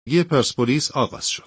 پرسپولیس آغاز شد.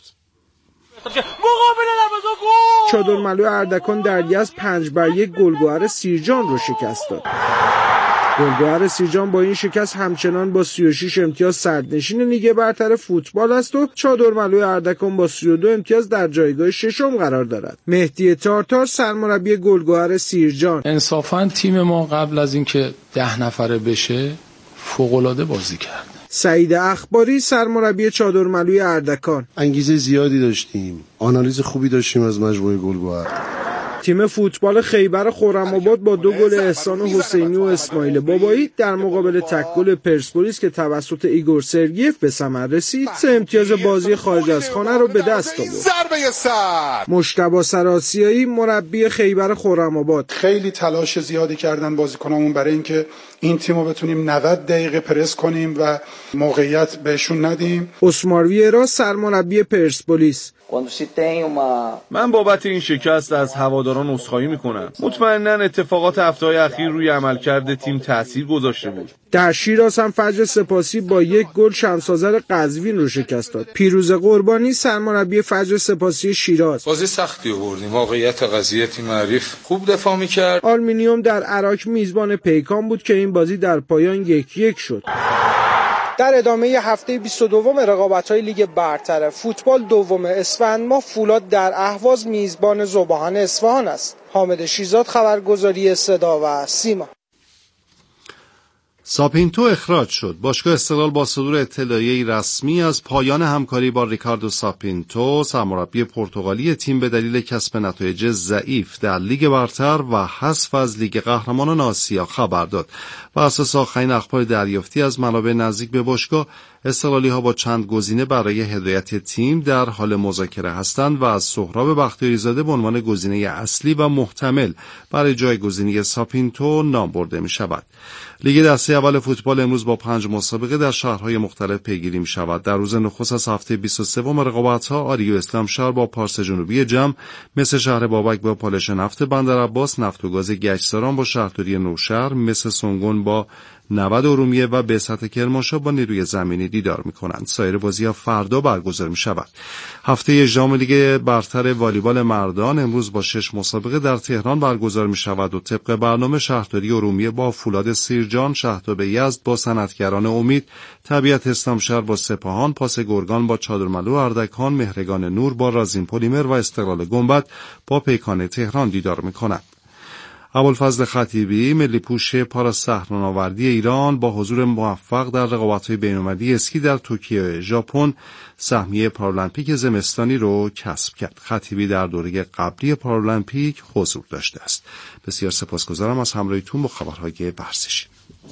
چادرملو اردکان در یزد 5-1 گلگهر سیرجان رو شکست داد. گلگهر سیرجان با این شکست همچنان با 36 امتیاز صدرنشین لیگ برتر فوتبال است و چادرملو اردکان با 32 امتیاز در جایگاه ششم قرار دارد. مهدی تارتار سرمربی گلگهر سیرجان: انصافاً تیم ما قبل از اینکه 10 نفره بشه فوق‌العاده بازی کرد. سعید اخباری سرمربی چادرملوی اردکان: انگیزه زیادی داشتیم، آنالیز خوبی داشتیم از مجموعه گلگهر. تیم فوتبال خیبر خرم‌آباد با 2 گل احسان حسینی و اسماعیل بابایی در مقابل تک گل پرسپولیس که توسط ایگور سرگیف به ثمر رسید 3 امتیاز بازی خارج از خانه رو به دست آورد. مجتبی سرآسیایی مربی خیبر خرم‌آباد: خیلی تلاش زیادی کردن بازیکنامون برای اینکه این تیمو بتونیم 90 دقیقه پرس کنیم و موقعیت بهشون ندیم. اسمار ویرا سرمربی پرسپولیس: من بابت این شکست از هواداران عذرخواهی میکنم. مطمئناً اتفاقات هفته‌های اخیر روی عملکرد تیم تاثیر گذاشته بود. در شیراز هم فجر سپاسی با 1 گل شمس‌آذر قزوین رو شکست داد. پیروز قربانی سرمربی فجر سپاسی شیراز: بازی سختی آوردیم. موقعیت قضیه تیم حریف خوب دفاع می‌کرد. آلومینیوم در عراق میزبان پیکان بود که این بازی در پایان 1-1 شد. در ادامه هفته 22 رقابت‌های لیگ برتر فوتبال دوم اسفند ماه فولاد در اهواز میزبان ذوباهن اصفهان است. حامد شیزاد، خبرگزاری صدا و سیما. ساپینتو اخراج شد. باشگاه استقلال با صدور اطلاعیه‌ای رسمی از پایان همکاری با ریکاردو ساپینتو سرمربی پرتغالی تیم به دلیل کسب نتایج ضعیف در لیگ برتر و حذف از لیگ قهرمانان آسیا خبر داد. بر اساس آخرین اخبار دریافتی از منابع نزدیک به باشگاه، استقلالی‌ها با چند گزینه برای هدایت تیم در حال مذاکره هستند و از سهراب بختیاری‌زاده به عنوان گزینه اصلی و محتمل برای جایگزینی ساپینتو نام برده می‌شود. لیگ دسته اول فوتبال امروز با 5 مسابقه در شهرهای مختلف پیگیری می‌شود. در روز نخست از هفته 23 رقابت‌ها آریو اسلامشهر با پارس جنوبی جم، مثل شهر بابک با پالش نفت بندرعباس، نفت و گاز گچساران با شهرداری نوشهر، مثل سنگون با نود ارومیه و بعثت کرمانشاه با نیروی زمینی دیدار می‌کنند. سایر بازی‌ها فردا برگزار می‌شود. هفته 18 لیگ برتر والیبال مردان امروز با 6 مسابقه در تهران برگزار می‌شود و طبق برنامه شهرداری ارومیه با فولاد سیرجان، شهداب یزد با صنعتگران امید، طبیعت اسلامشهر با سپاهان، پاس گرگان با چادرملو اردکان، مهرگان نور با رازین پلیمر و استقلال گنبد با پیکان تهران دیدار می‌کنند. ابوالفضل خطیبی ملی پوش پارا صحران‌آوردی ایران با حضور موفق در رقابت‌های بین‌المللی اسکی در توکیو ژاپن سهمیه پارالمپیک زمستانی رو کسب کرد. خطیبی در دوره قبلی پارالمپیک حضور داشته است. بسیار سپاسگزارم از همراهیتون با خبرهای ورزشی.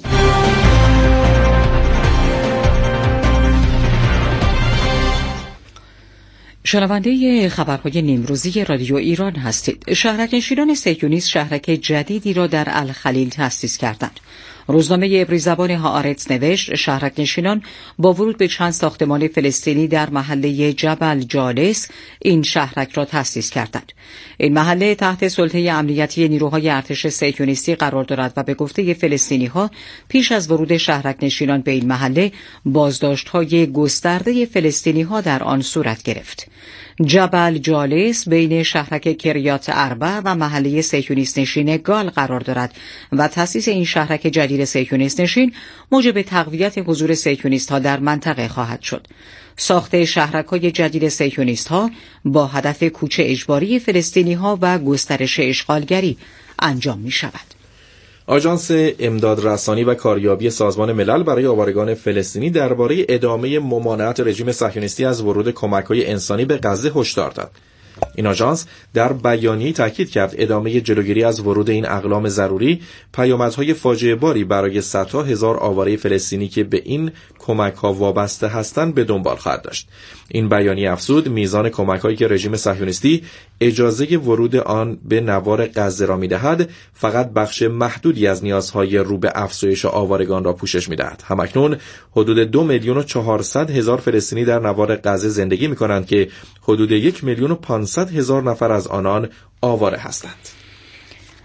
شنونده خبرهای نیمروزی رادیو ایران هستید. شهرک‌نشینان صهیونیست شهرک جدیدی را در الخلیل تأسیس کردند. روزنامه عبری زبان هآرتس نوشت شهرک‌نشینان با ورود به چند ساختمان فلسطینی در محله جبل جالس این شهرک را تأسیس کردند. این محله تحت سلطه امنیتی نیروهای ارتش صهیونیستی قرار دارد و به گفته فلسطینی‌ها پیش از ورود شهرک‌نشینان به این محله بازداشت‌های گسترده فلسطینی‌ها در آن صورت گرفت. جبل جالس بین شهرک کریات اربع و محله صهیونیست نشین گال قرار دارد و تأسیس این شهرک جدید صهیونیست نشین موجب تقویت حضور صهیونیست‌ها در منطقه خواهد شد. ساخت شهرک‌های جدید صهیونیست‌ها با هدف کوچ اجباری فلسطینی‌ها و گسترش اشغالگری انجام می‌شود. آژانس امداد رسانی و کاریابی سازمان ملل برای آوارگان فلسطینی درباره ادامه ممانعت رژیم صهیونیستی از ورود کمک‌های انسانی به غزه هشدار داد. این آژانس در بیانیه‌ای تاکید کرد ادامه جلوگیری از ورود این اقلام ضروری پیامدهای فاجعه باری برای صدها هزار آواره فلسطینی که به این کمک‌ها وابسته هستند به دنبال خواهد داشت. این بیانیه افزود میزان کمک‌هایی که رژیم صهیونیستی اجازه ورود آن به نوار غزه را می‌دهد فقط بخش محدودی از نیازهای رو به افزایش آوارگان را پوشش می‌دهد. همکنون حدود 2,400,000 فلسطینی در نوار غزه زندگی می‌کنند که حدود 1,500,000 نفر از آنان آواره هستند.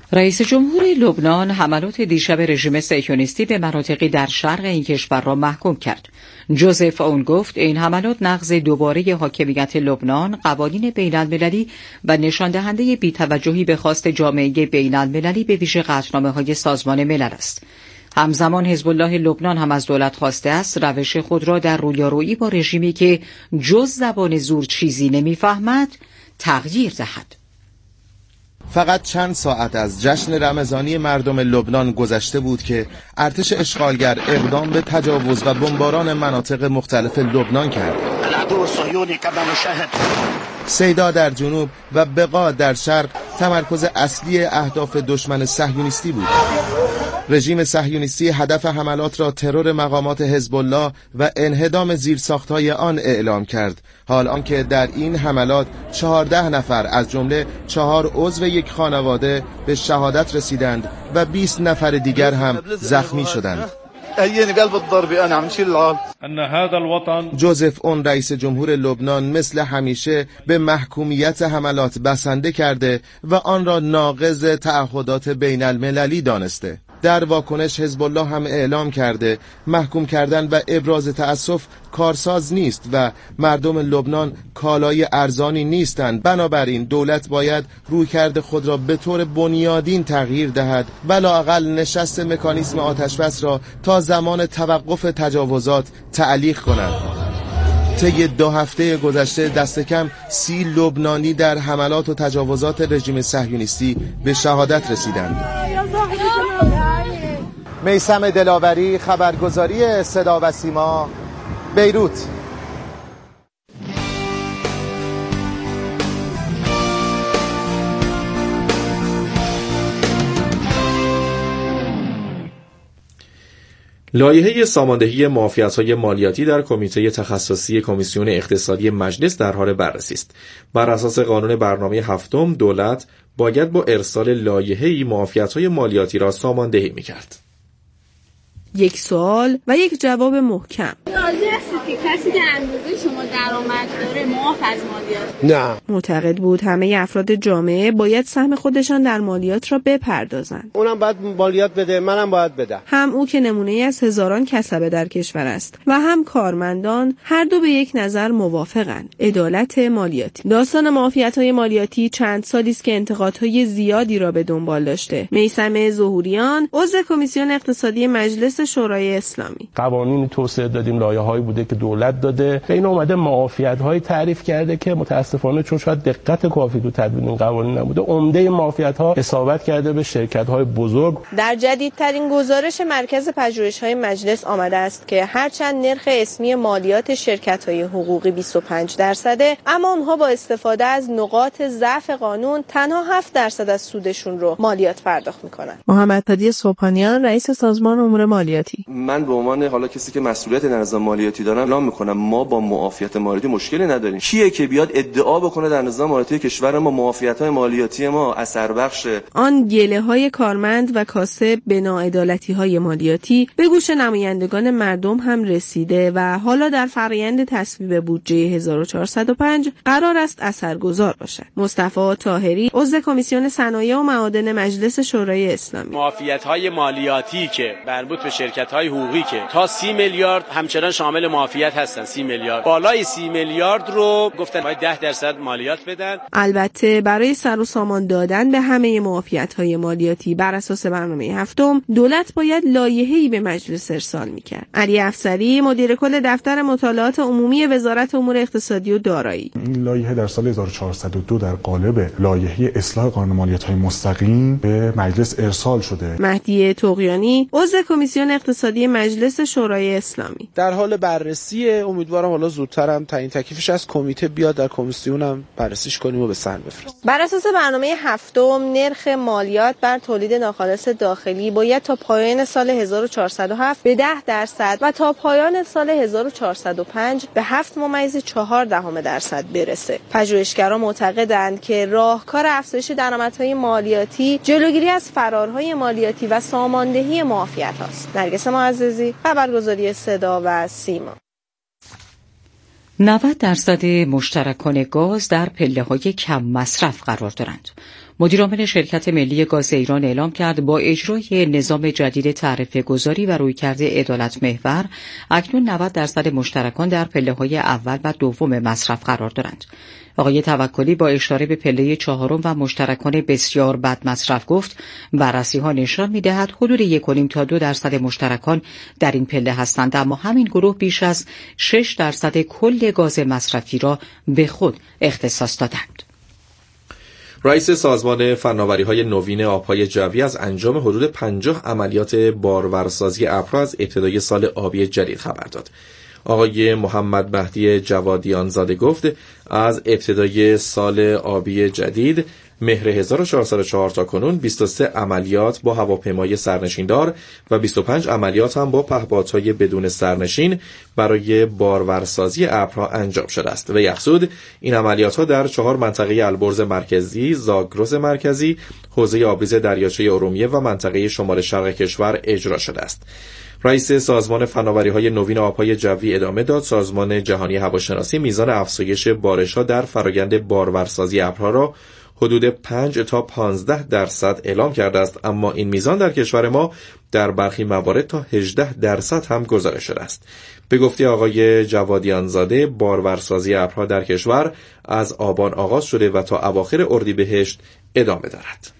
رئیس جمهور لبنان حملات دیشب رژیم صهیونیستی به مناطقی در شرق این کشور را محکوم کرد. جوزف اون گفت این حملات نقض دوباره حاکمیت لبنان، قوانین بین‌المللی و نشان دهنده بی‌توجهی به خواست جامعه بین‌المللی به ویژه قطعنامه‌های سازمان ملل است. همزمان حزب الله لبنان هم از دولت خواسته است روش خود را در رویارویی با رژیمی که جز زبان زور چیزی نمی‌فهمد تغییر دهد. فقط چند ساعت از جشن رمضانی مردم لبنان گذشته بود که ارتش اشغالگر اقدام به تجاوز و بمباران مناطق مختلف لبنان کرد. سیدا در جنوب و بقا در شرق تمرکز اصلی اهداف دشمن صهیونیستی بود. رژیم صهیونیستی هدف حملات را ترور مقامات حزب الله و انهدام زیرساخت‌های آن اعلام کرد، حال آنکه در این حملات 14 نفر از جمله 4 عضو یک خانواده به شهادت رسیدند و 20 نفر دیگر هم زخمی شدند. جوزف اون رئیس جمهور لبنان مثل همیشه به محکومیت حملات بسنده کرده و آن را ناقض تعهدات بین المللی دانسته. در واکنش حزب الله هم اعلام کرده محکوم کردن و ابراز تأسف کارساز نیست و مردم لبنان کالای ارزانی نیستند، بنابراین دولت باید رویکرد خود را به طور بنیادین تغییر دهد و لااقل نشست مکانیسم آتشبس را تا زمان توقف تجاوزات تعلیق کند. طی 2 هفته گذشته دست کم 30 لبنانی در حملات و تجاوزات رژیم صهیونیستی به شهادت رسیدند. میثم دلاوری، خبرگزاری صدا و سیما، بیروت. لایحه ساماندهی معافیت‌های مالیاتی در کمیته تخصصی کمیسیون اقتصادی مجلس در حال بررسی است. بر اساس قانون برنامه هفتم دولت باید با ارسال لایحه‌ای معافیت‌های مالیاتی را ساماندهی می‌کرد. یک سوال و یک جواب محکم. راضی هستید که کسی که اندازه شما درآمد داره معاف از مالیات؟ نه. معتقد بود همه افراد جامعه باید سهم خودشان در مالیات را بپردازند. اونم باید مالیات بده، منم باید بدم. هم او که نمونه از هزاران کسبه در کشور است و هم کارمندان هر دو به یک نظر موافقند. عدالت مالیاتی. داستان معافیت‌های مالیاتی چند سالی است که انتقادهای زیادی را به دنبال داشته. میثم ظهوریان، عضو کمیسیون اقتصادی مجلس شورای اسلامی: قوانین توسعه دادیم، لایه‌هایی بوده که دولت داده، به این اومده معافیت‌های تعریف کرده که متاسفانه چون شاید دقت کافی تو تدوین این قوانین نبوده، عمده معافیت‌ها اصابت کرده به شرکت‌های بزرگ. در جدیدترین گزارش مرکز پژوهش‌های مجلس آمده است که هرچند نرخ اسمی مالیات شرکت‌های حقوقی 25%، اما آنها با استفاده از نقاط ضعف قانون تنها 7% از سودشون رو مالیات پرداخت می‌کنند. محمد هادی صبحانیان، رئیس سازمان امور مالیاتی: من به عنوان حالا کسی که مسئولیت در نظام مالیاتی دارم اعلام میکنم ما با معافیت مالیاتی مشکلی نداریم. کیه که بیاد ادعا بکنه در نظام مالیاتی کشور ما معافیت‌های مالیاتی ما اثر بخشه؟ آن گله‌های کارمند و کاسب به ناعدالتی‌های مالیاتی به گوش نمایندگان مردم هم رسیده و حالا در فرآیند تصویب بودجه 1405 قرار است اثرگذار باشد. مصطفی طاهری، عضو کمیسیون صنایع و معادن مجلس شورای اسلامی: معافیت‌های مالیاتی که مربوط به شرکت‌های حقوقی که تا 30 میلیارد همچنان شامل معافیت هستن، 30 میلیارد بالای 30 میلیارد رو گفتن باید 10% مالیات بدن. البته برای سر و سامان دادن به همه معافیت‌های مالیاتی بر اساس برنامه هفتم دولت باید لایحه‌ای به مجلس ارسال می‌کرد. علی افسری، مدیر کل دفتر مطالعات عمومی وزارت امور اقتصادی و دارایی: این لایحه در سال 1402 در قالب لایحه اصلاح قانون مالیات‌های مستقیم به مجلس ارسال شده. مهدی طغیانی، عضو کمیسیون اقتصادی مجلس شورای اسلامی: در حال بررسی، امیدوارم حالا زودتر هم تعیین تکلیفش از کمیته بیاد، در کمیسیون هم بررسیش کنیم و به سن بفرستیم. بر اساس برنامه هفتم نرخ مالیات بر تولید ناخالص داخلی باید تا پایان سال 1407 به 10% و تا پایان سال 1405 به 7.4% برسه. پژوهشگران معتقدند که راهکار افزایش درآمدهای مالیاتی جلوگیری از فرارهای مالیاتی و ساماندهی معافیت است. نرگس معززی، خبرگزاری صدا و سیما. 90% مشترکان گاز در پله‌های کم مصرف قرار دارند. مدیرعامل شرکت ملی گاز ایران اعلام کرد با اجرای نظام جدید تعرفه گذاری و رویکرد عدالت محور اکنون 90% مشترکان در پله‌های اول و دوم مصرف قرار دارند. آقای توکلی با اشاره به پله چهارم و مشترکان بسیار بد مصرف گفت بررسی‌ها نشان می‌دهد حدود 1.5 تا 2% مشترکان در این پله هستند، اما همین گروه بیش از 6% کل گاز مصرفی را به خود اختصاص دادند. رئیس سازمان فناوری‌های نوین آب‌های جوی از انجام حدود 50 عملیات بارورسازی ابرها از ابتدای سال آبی جدید خبر داد. آقای محمد مهدی جوادیان زاده گفت از ابتدای سال آبی جدید مهر 1404 تا کنون 23 عملیات با هواپیمای سرنشیندار و 25 عملیات هم با پهپادهای بدون سرنشین برای بارورسازی ابرها انجام شده است. و افزود این عملیات‌ها در 4 منطقه البرز مرکزی، زاگرس مرکزی، حوزه آبریز دریاچه ارومیه و منطقه شمال شرق کشور اجرا شده است. رئیس سازمان فناوری‌های نوین آب‌های جوی ادامه داد سازمان جهانی هواشناسی میزان افزایش بارش‌ها در فرآیند بارورسازی ابرها را حدود 5 تا 15% اعلام کرده است، اما این میزان در کشور ما در برخی موارد تا 18% هم گزارش شده است. به گفته آقای جوادیان زاده بارورسازی ابرها در کشور از آبان آغاز شده و تا اواخر اردیبهشت ادامه دارد.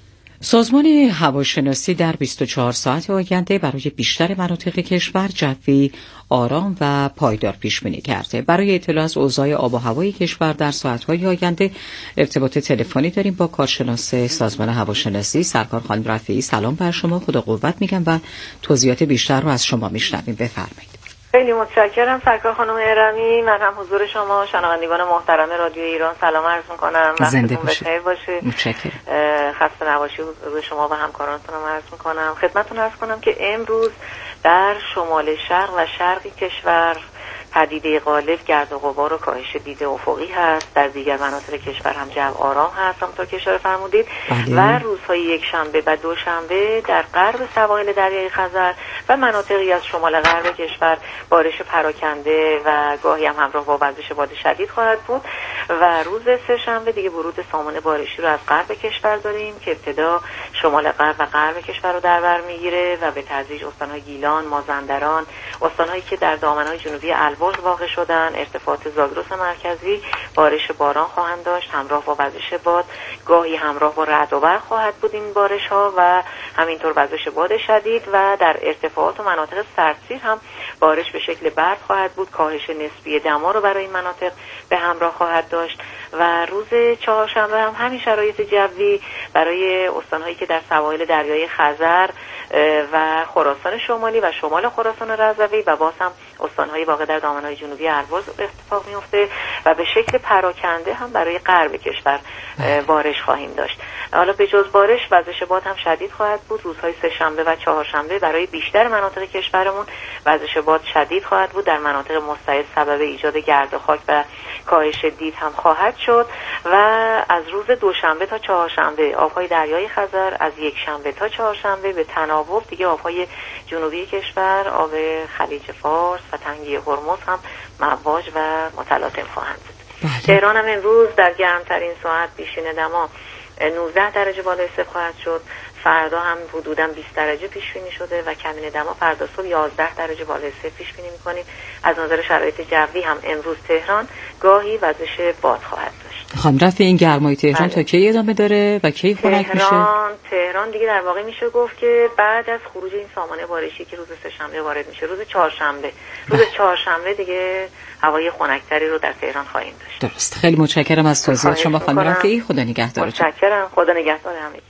سازمان هواشناسی در 24 ساعت آینده برای بیشتر مناطق کشور جوی آرام و پایدار پیش بینی کرده. برای اطلاع از اوضاع آب و هوای کشور در ساعت‌های آینده ارتباط تلفنی داریم با کارشناس سازمان هواشناسی سرکار خانم رفیعی. سلام بر شما، خدا قوت میگم و توضیحات بیشتر رو از شما میشنویم. بفرمایید. خیلی متشکرم سرکار خانم ارمی. من هم حضور شما شنوندگان محترم رادیو ایران سلام عرض می‌کنم. زنده بخیر باشید. متشکرم. خسته نباشید به شما و همکارانتونم عرض می‌کنم. خدمتتون عرض کنم که امروز در شمال شرق و شرقی کشور پدیده غالب گرد و غبار و کاهش دید افقی هست. در دیگر مناطق کشور هم جو آرام هست همونطور که اشاره فرمودید. و روزهای یکشنبه و دوشنبه در غرب سواحل دریای خزر و مناطقی از شمال غرب کشور بارش پراکنده و گاهی هم همراه با وزش باد شدید خواهد بود و روز سه‌شنبه دیگه ورود سامانه بارشی رو از غرب کشور داریم که ابتدا شمال غرب و غرب کشور رو در بر میگیره و به تدریج استان‌های گیلان، مازندران، استان‌هایی که در دامنه‌های جنوبی البرز واقع شدن، ارتفاعات زاگرس مرکزی بارش باران خواهند داشت همراه با وزش باد، گاهی همراه با رعد و برق خواهد بود این بارش ها و همینطور وزش باد شدید و در ارتفاعات و مناطق سردسیر هم بارش به شکل برف خواهد بود. کاهش نسبی دما رو برای این مناطق به همراه خواهد داشت و روز چهارشنبه هم همین شرایط جوی برای استان‌هایی که در سواحل دریای خزر و خراسان شمالی و شمال خراسان رضوی و باز هم استان‌های واقع در دامنه‌های جنوبی البرز اتفاق میفته و به شکل پراکنده هم برای غرب کشور بارش خواهیم داشت. حالا به جز بارش وزش باد هم شدید خواهد بود. روزهای سه‌شنبه و چهارشنبه برای بیشتر مناطق کشورمون وزش باد شدید خواهد بود. در مناطق مستعد سبب ایجاد گرد و خاک و کاهش دید هم خواهد شد و از روز دوشنبه تا چهارشنبه آبهای دریای خزر، از یک شنبه تا چهارشنبه به تناوب دیگه آبهای جنوبی کشور، آب خلیج فارس و تنگه هرمز هم مواج و متلاطم خواهند بود. تهران هم امروز در گرمترین ساعت پیشین دما 19 درجه بالای صفر خواهد شد. فردا هم حدوداً 20 درجه پیش بینی شده و کمین دما فردا صبح 11 درجه بالای صفر پیش بینی می‌کنیم. از نظر شرایط جوی هم امروز تهران گاهی وزش باد خواهد داشت. خانم رفیعی این گرمای تهران تا کی ادامه داره و کی خنک میشه؟ تهران دیگه در واقع میشه گفت که بعد از خروج این سامانه بارشی که روز سه‌شنبه وارد میشه، روز چهارشنبه دیگه هوای خنک‌تری رو در تهران خواهیم داشت. درست. خیلی متشکرم از توضیحات شما خانم رفیعی. خدا نگهدارتون. متشکرم. خدا نگهدار همگی.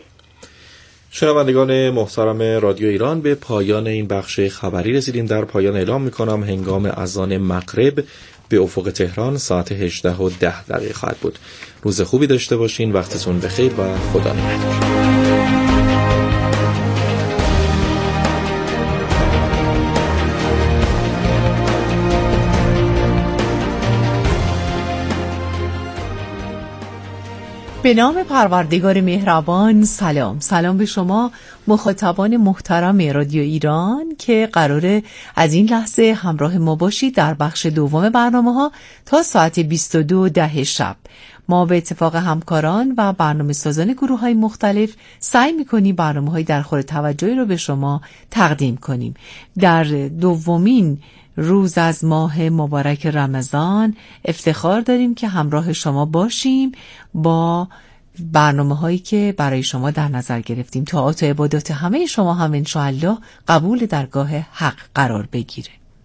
شنوندگان محترم رادیو ایران، به پایان این بخش خبری رسیدیم. در پایان اعلام میکنم هنگام اذان مغرب به افق تهران ساعت 18:10 خواهد بود. روز خوبی داشته باشین، وقتتون بخیر و خدا نگهدار. به نام پروردگار مهربان. سلام به شما مخاطبان محترم رادیو ایران که قراره از این لحظه همراه ما باشید در بخش دوم برنامه‌ها تا ساعت 22:10 شب. ما به اتفاق همکاران و برنامه سازان گروه های مختلف سعی میکنیم برنامه های در خور توجهی رو به شما تقدیم کنیم. در دومین روز از ماه مبارک رمضان افتخار داریم که همراه شما باشیم با برنامه هایی که برای شما در نظر گرفتیم. طاعات و عبادات همه شما هم انشاءالله قبول درگاه حق قرار بگیره.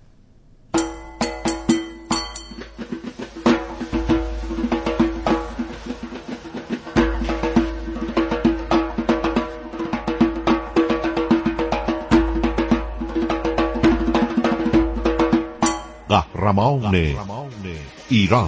قهرمان ایران.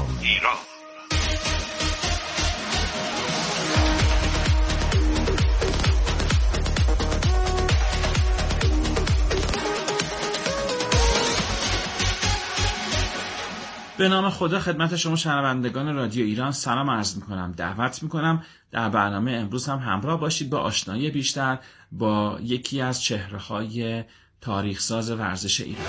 به نام خدا خدمت شما شنوندگان رادیو ایران سلام عرض میکنم. دعوت میکنم در برنامه امروز هم همراه باشید با آشنایی بیشتر با یکی از چهره‌های تاریخ‌ساز ورزش ایران.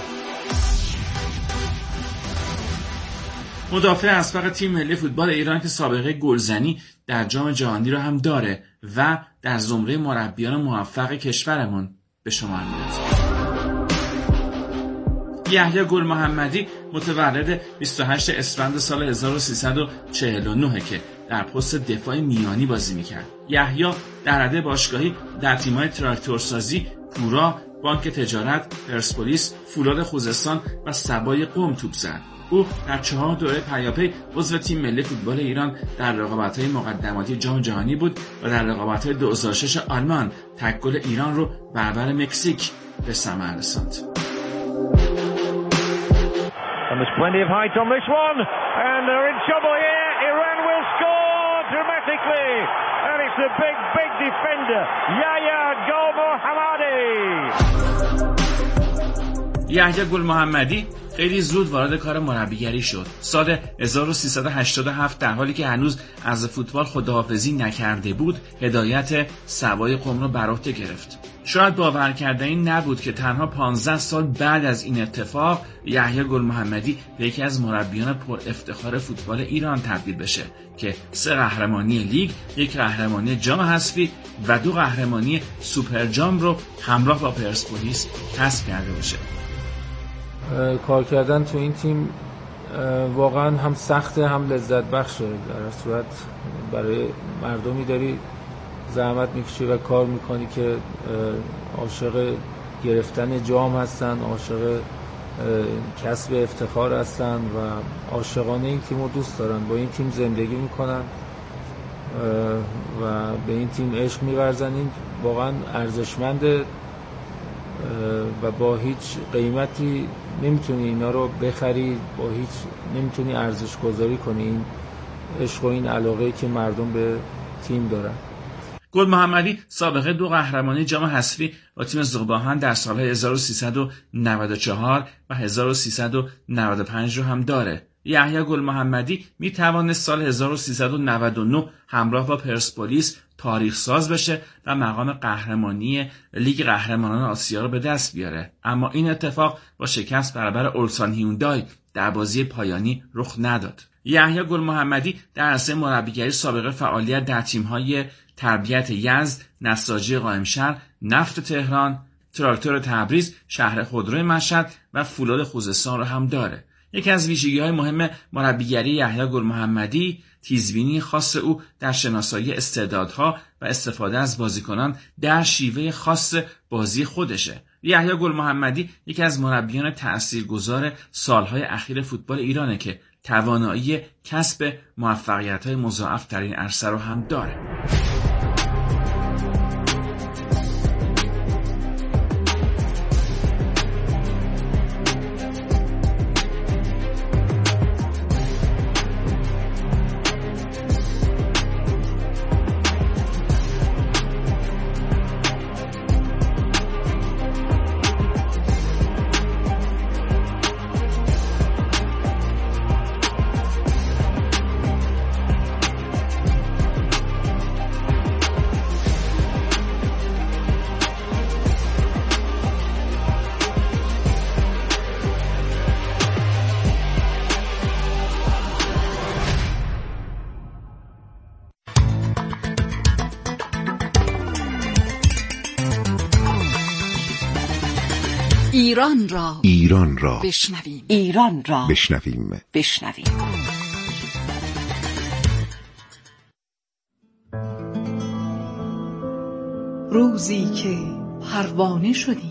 مدافع اسبق تیم ملی فوتبال ایران که سابقه گلزنی در جام جهانی را هم داره و در زمره مربیان موفق کشورمون به شمار میاد. یحیی گل محمدی متولد 28 اسفند سال 1349 که در پست دفاع میانی بازی میکرد. یحیی در رده باشگاهی در تیم‌های تراکتورسازی، پورا، بانک تجارت، پرسپولیس، فولاد خوزستان و سبای قم توپ زد. او در 4 دوره پیاپی عضو تیم ملی فوتبال ایران در رقابت‌های مقدماتی جام جهانی بود و در رقابت‌های 2006 آلمان تک گل ایران رو برابر مکزیک به ثمر رساند. And there's plenty of height on this one, and they're in trouble here. Iran will score dramatically, and it's the big defender, Yahya Gul Mohammadi. یحیی گل محمدی خیلی زود وارد کار مربیگری شد. سال 1387 در حالی که هنوز از فوتبال خداحافظی نکرده بود، هدایت سبای قم را بر عهده گرفت. شاید باور کردنی نبود که تنها 15 سال بعد از این اتفاق یحیی گل محمدی به یکی از مربیان پر افتخار فوتبال ایران تبدیل بشه که 3 قهرمانی لیگ، 1 قهرمانی جام حذفی و 2 قهرمانی سوپر جام رو همراه با پرسپولیس کسب کرده باشه. کار کردن تو این تیم واقعا هم سخته هم لذت بخشه. در صورت برای مردمی داری زحمت میکشی و کار میکنی که عاشق گرفتن جام هستن، عاشق کسب افتخار هستن و عاشقانه این تیم رو دوست دارن، با این تیم زندگی میکنن و به این تیم عشق میورزن. این واقعا ارزشمنده و با هیچ قیمتی نمیتونی اینا رو بخری، با هیچ نمیتونی ارزش گذاری کنی این عشق و این علاقه‌ای که مردم به تیم دارن. گل محمدی سابقه 2 قهرمانی جام حذفی با تیم ذوب‌آهن در سال‌های 1394 و 1395 رو هم داره. یحیی گل محمدی می توانست سال 1399 همراه با پرسپولیس تاریخ ساز بشه و مقام قهرمانی لیگ قهرمانان آسیا رو به دست بیاره، اما این اتفاق با شکست برابر اولسان هیوندای در بازی پایانی رخ نداد. یحیی گل محمدی در عرصه مربیگری سابقه فعالیت در تیم‌های تربیت یزد، نساجی قائمشهر، نفت تهران، تراکتور تبریز، شهر خودروی مشهد و فولاد خوزستان رو هم داره. یکی از ویژگی‌های مهم مربیگری یحیی گل محمدی تیزبینی خاص او در شناسایی استعدادها و استفاده از بازیکنان در شیوه خاص بازی خودشه. یحیی گل محمدی یکی از مربیان تأثیرگذار سالهای اخیر فوتبال ایرانه که توانایی کسب موفقیت‌های مضاعف در این عرصه رو هم داره. ایران را بشنویم. ایران را بشنویم. روزی که پروانه شدی،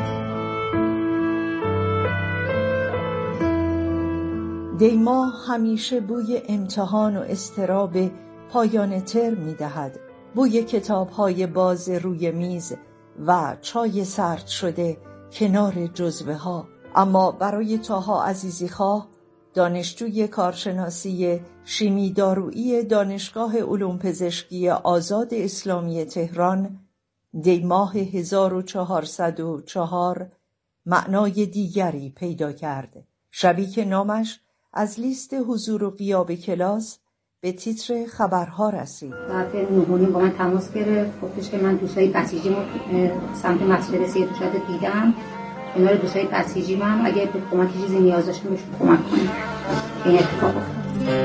دیما همیشه بوی امتحان و اضطراب پایان ترم می‌دهد، بوی کتاب‌های باز روی میز و چای سرد شده کنار جزوه‌ها. اما برای طاها عزیزیخواه، دانشجوی کارشناسی شیمی دارویی دانشگاه علوم پزشکی آزاد اسلامی تهران، دی ماه 1404 معنای دیگری پیدا کرد. شبی که نامش از لیست حضور و غیاب کلاس به تیتر خبرها رسید. ساعت 9:30 با من تماس گرفت، گفتش که من دوستای بسیجیمو سمت مسجد سید دوشت دیدم، کنار دوستای بسیجیم هم اگه به کمک چیزی نیاز داشتم بهشون کمک کنیم. این اتفاق افتاد.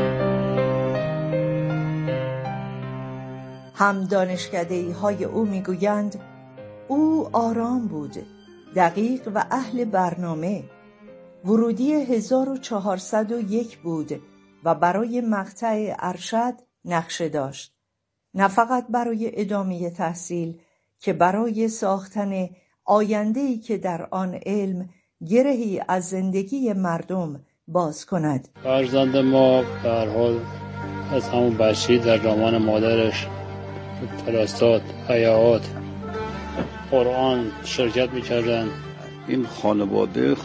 هم دانشکده‌های او میگویند او آرام بود، دقیق و اهل برنامه. ورودی 1401 بود و برای مقطع ارشد نقشه داشت، نه فقط برای ادامه تحصیل که برای ساختن آینده‌ای که در آن علم گرهی از زندگی مردم باز کند. فرزند ما به هر حال از همون بچگی در دامان مادرش کلاسات، حیات، قرآن شرکت می‌کردن. این خانواده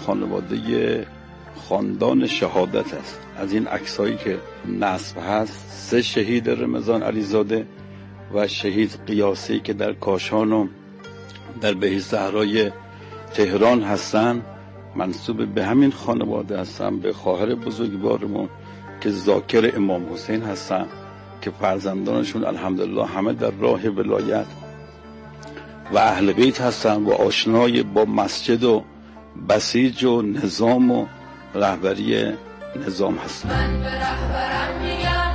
خاندان شهادت است. از این عکسایی که نصب هست، 3 شهید رمضان علیزاده و شهید قیاسی که در کاشان و در بهشت‌صحرای تهران هستن، منسوب به همین خانواده هستن، به خواهر بزرگوارمون که ذاکر امام حسین هستن که فرزندانشون الحمدلله همه در راه ولایت و اهل بیت هستن و آشنای با مسجد و بسیج و نظام و رهبری نظام هستن. من به رهبرم میگم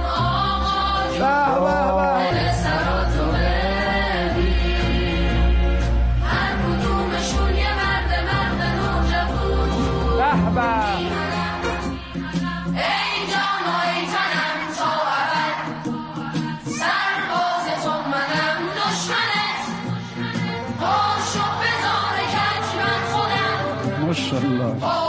آقا سراتو ببین، هر کدومشون یه مرد نوجوون. رهبر ای جان و ای تنم تا ابد، سرباز تو منم دشمنت، پاشو بذار کج من خودم. ماشاءالله.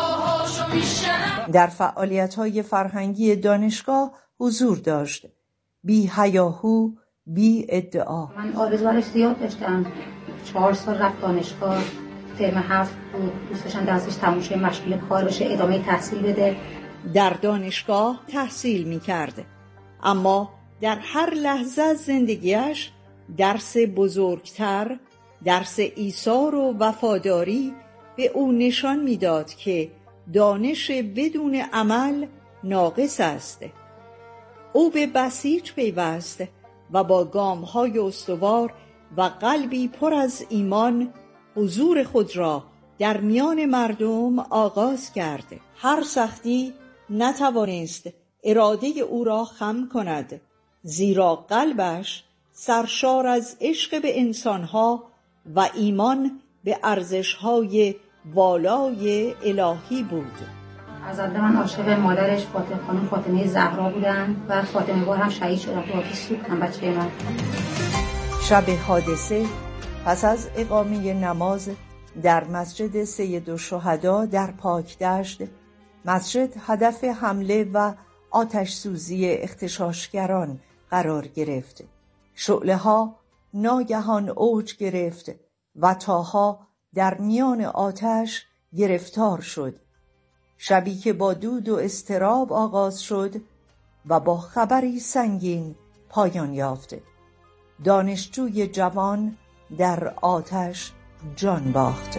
در فعالیت‌های فرهنگی دانشگاه حضور داشت، بی هیاهو، بی ادعا. من آرزو برش زیاد داشتم. 4 سال رفت دانشگاه، ترم 7 بود، دوست داشتم درسش تموم شه، مشغول کار بشه، ادامه تحصیل بده. در دانشگاه تحصیل می‌کرد، اما در هر لحظه از زندگیش درس بزرگتر، درس ایثار و وفاداری به او نشان می‌داد که دانش بدون عمل ناقص است. او به بسیج پیوست و با گام‌های استوار و قلبی پر از ایمان حضور خود را در میان مردم آغاز کرد. هر سختی نتوانست اراده او را خم کند، زیرا قلبش سرشار از عشق به انسانها و ایمان به ارزش‌های والای الهی بود. از اول من عاشق مادرش خانم فاطمه زهرا بودم و فاطمه بار هم شهید شدن تو آتش سوختن بچه من. شب حادثه پس از اقامه نماز در مسجد سید الشهدا در پاکدشت، مسجد هدف حمله و آتش سوزی اغتشاشگران قرار گرفت. شعله‌ها ناگهان اوج گرفت و طاها در میان آتش گرفتار شد. شبی که با دود و اضطراب آغاز شد و با خبری سنگین پایان یافت. دانشجوی جوان در آتش جان باخت.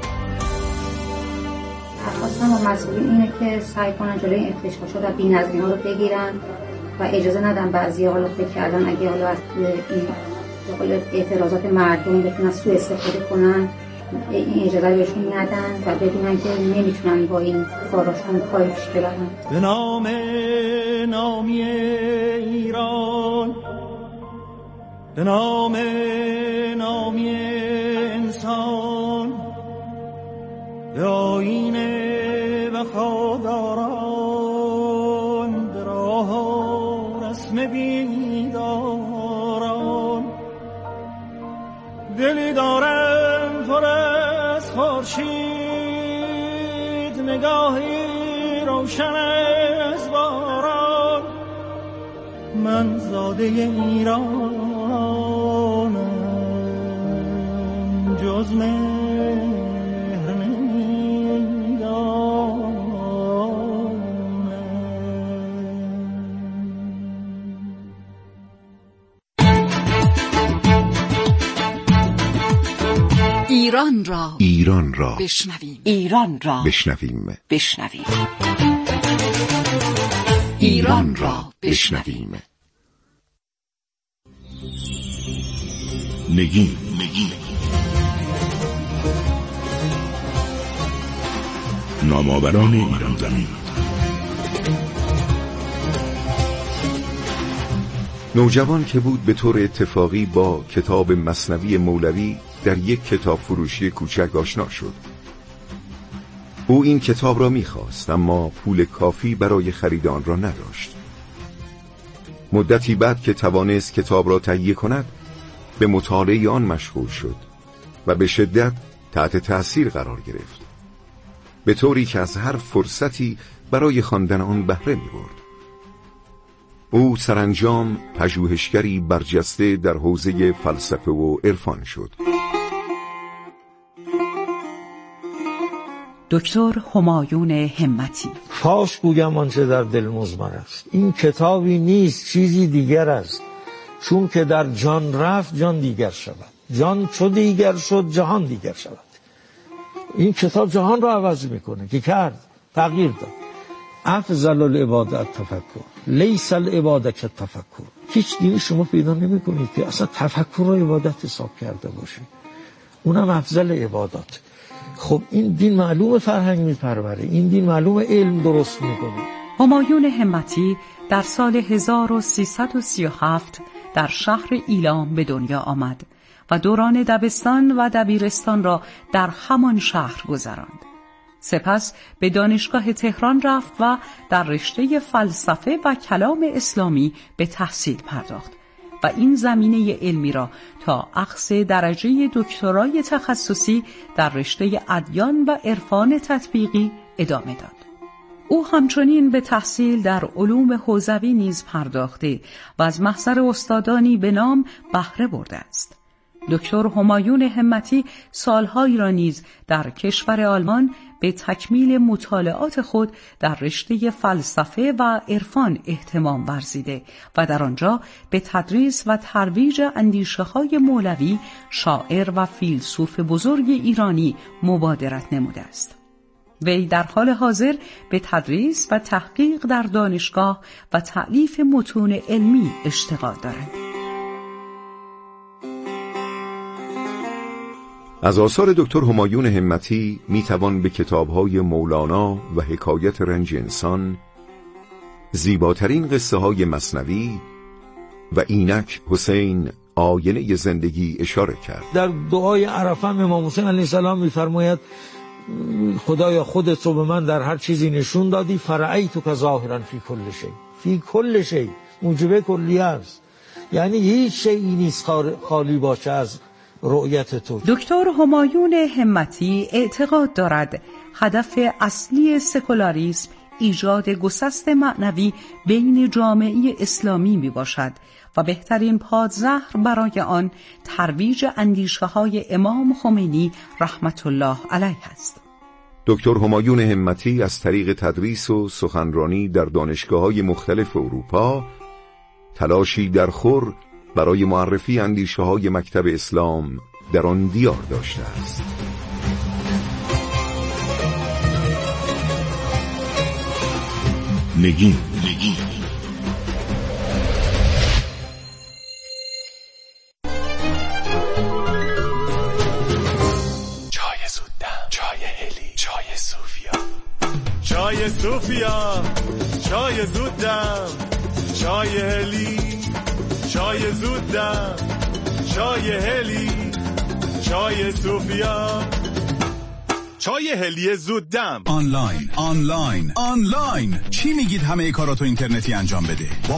خواستم و مسئولین اینه که سعی کنن جلوی اغتشاشات و بی‌نظمی‌ها رو بگیرن و اجازه ندن بعضی‌ها حالا فکر کردن اگه حالا از این اعتراضات مردم بتونن سوء استفاده کنن، این اجازه بهشون ندن و بدونن که نمیتونن با این کاراشون پای پیش ببرن. به نام نامی ایران، به نام نامی انسان، چشم بیداران. دلی دارم پر از خورشید، نگاهی روشن از باران. من زاده ایرانم، جز مهر نمیدانم. ایران را بشنویم. ایران را بشنویم. ایران را بشنویم. نگین. نامآوران ایران زمین. نوجوان که بود به طور اتفاقی با کتاب مثنوی مولوی در یک کتاب فروشی کوچک آشنا شد. او این کتاب را می‌خواست اما پول کافی برای خرید آن را نداشت. مدتی بعد که توانست کتاب را تهیه کند، به مطالعه آن مشغول شد و به شدت تحت تأثیر قرار گرفت، به طوری که از هر فرصتی برای خواندن آن بهره می‌برد. او سرانجام پژوهشگری برجسته در حوزه فلسفه و عرفان شد. دکتر همایون همتی. فاش گویم آنچه در دل مضمر است. این کتابی نیست، چیزی دیگر است. چون که در جان رفت جان دیگر شود، جان چو دیگر شد جهان دیگر شود. این کتاب جهان را عوض میکنه که کرد، تغییر داد. افضل العبادت تفکر، لیس العبادت که تفکر. هیچ دینی شما پیدا نمی کنید که اصلا تفکر را عبادت حساب کرده باشه، اونم افضل عبادات. خب این دین معلوم فرهنگ میپروره، این دین معلوم علم درست میکنه. همایون همتی در سال 1337 در شهر ایلام به دنیا آمد و دوران دبستان و دبیرستان را در همان شهر گذراند. سپس به دانشگاه تهران رفت و در رشته فلسفه و کلام اسلامی به تحصیل پرداخت و این زمینه علمی را تا اخذ درجه دکترای تخصصی در رشته ادیان و عرفان تطبیقی ادامه داد. او همچنین به تحصیل در علوم حوزوی نیز پرداخته و از محضر استادانی به نام بهره برده است. دکتر همایون همتی سالهایی را نیز در کشور آلمان به تکمیل مطالعات خود در رشته فلسفه و عرفان اهتمام ورزیده و در آنجا به تدریس و ترویج اندیشه‌های مولوی، شاعر و فیلسوف بزرگ ایرانی مبادرت نموده است. وی در حال حاضر به تدریس و تحقیق در دانشگاه و تألیف متون علمی اشتغال دارد. از آثار دکتر همایون همتی میتوان به کتاب‌های مولانا و حکایت رنج انسان، زیباترین قصه های مثنوی و اینک حسین آینه زندگی اشاره کرد. در دعای عرفه امام حسین علیه السلام میفرماید خدایا خودت رو به من در هر چیزی نشون دادی، فرعیتو که ظاهرا فی کل شی، فی کل شی موجبه کلیه است، یعنی هیچ شیئی نیست خالی باشه از رؤیت تو. دکتر همایون همتی اعتقاد دارد هدف اصلی سکولاریسم ایجاد گسست معنوی بین جامعه اسلامی می باشد و بهترین پادزهر برای آن ترویج اندیشه‌های امام خمینی رحمت الله علیه است. دکتر همایون همتی از طریق تدریس و سخنرانی در دانشگاه‌های مختلف اروپا تلاشی درخور برای معرفی اندیشه‌های مکتب اسلام در آن دیار داشته است. نگین. چای زودم، چای هلی، چای صوفیا، چای صوفیا، چای زودم، چای هلی، چای زودم، چای هلی، چای صوفیا، چای هلی زودم. آنلاین چی میگید همه کاراتو اینترنتی انجام بده؟ با